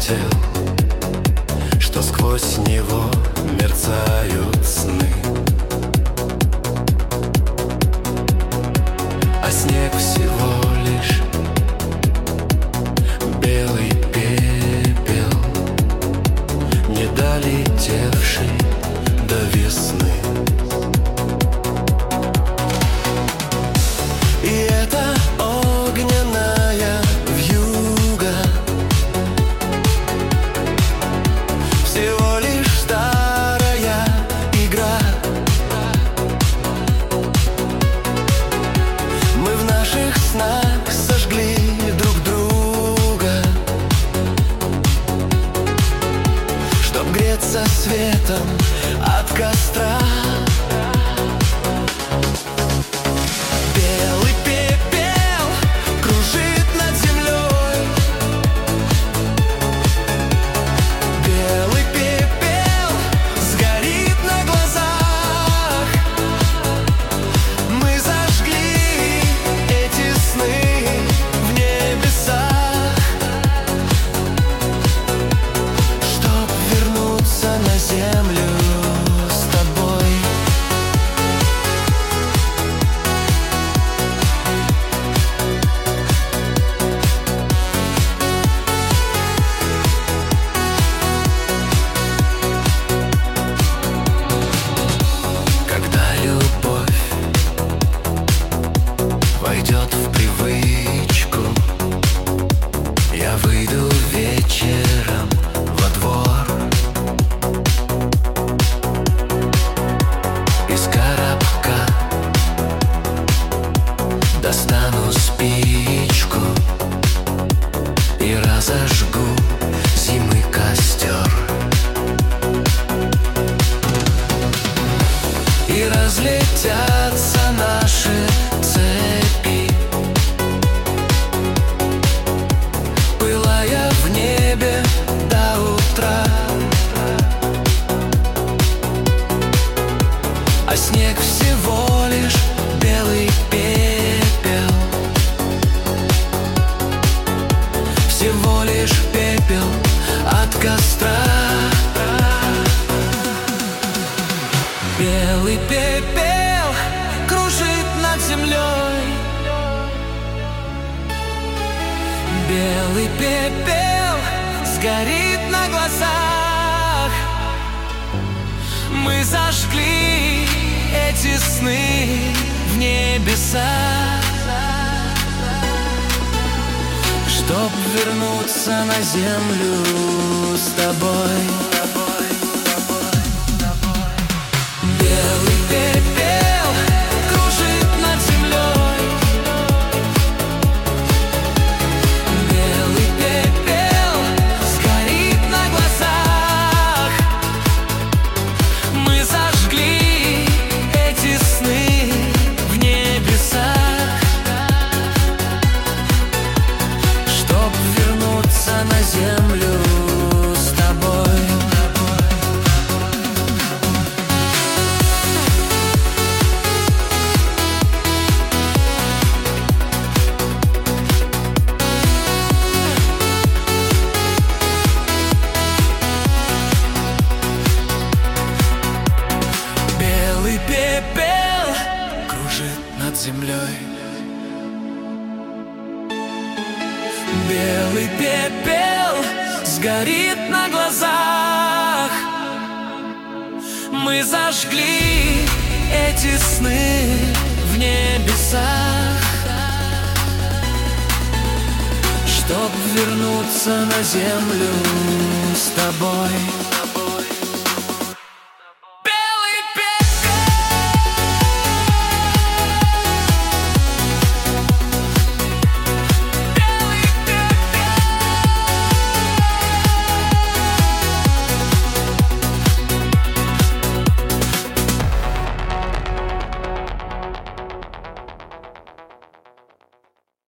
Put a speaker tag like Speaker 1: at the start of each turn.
Speaker 1: заметил, что сквозь него мерцают сны, а снег всего лишь белый пепел, не долетевший до весны. И это огненная вьюга, всего лишь старая игра. Мы в наших снах сожгли друг друга, чтоб греться светом от костра. Белый пепел кружит над землей, белый пепел сгорит на глазах. Мы зажгли эти сны в небесах, чтоб вернуться на землю с тобой. Когда любовь войдет в привычку, я выйду вечером во двор, из коробка достану спичку и разожгу зимы костер. И разлетятся наши цепи, пылая в небе до утра. А снег всего лишь белый пепел, всего лишь пепел от костра. Белый пепел кружит над землей, белый пепел сгорит на глазах. Мы зажгли эти сны в небесах, чтоб вернуться на землю с тобой. Белый пепел кружит над землей, белый пепел сгорит на глазах. Мы зажгли эти сны в небесах, чтоб вернуться на землю с тобой. Белый пепел кружит над землей, белый пепел сгорит на глазах. Мы зажгли эти сны в небесах, чтоб вернуться на землю с тобой.